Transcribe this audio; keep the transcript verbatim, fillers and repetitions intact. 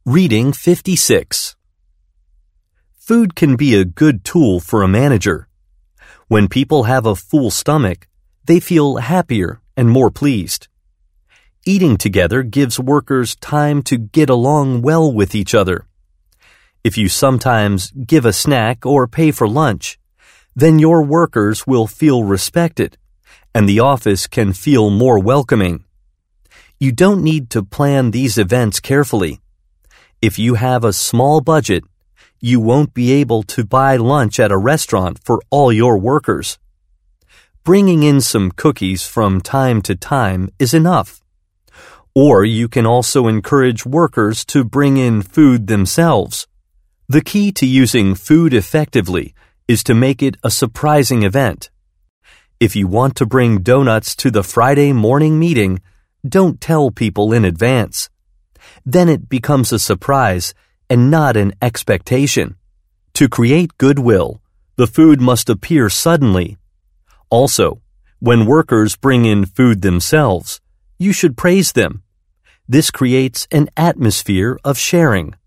Reading fifty-six. Food can be a good tool for a manager. When people have a full stomach, they feel happier and more pleased. Eating together gives workers time to get along well with each other. If you sometimes give a snack or pay for lunch, then your workers will feel respected, and the office can feel more welcoming. You don't need to plan these events carefully. If you have a small budget, you won't be able to buy lunch at a restaurant for all your workers. Bringing in some cookies from time to time is enough. Or you can also encourage workers to bring in food themselves. The key to using food effectively is to make it a surprising event. If you want to bring donuts to the Friday morning meeting, don't tell people in advance. Then it becomes a surprise and not an expectation. To create goodwill, the food must appear suddenly. Also, when workers bring in food themselves, you should praise them. This creates an atmosphere of sharing.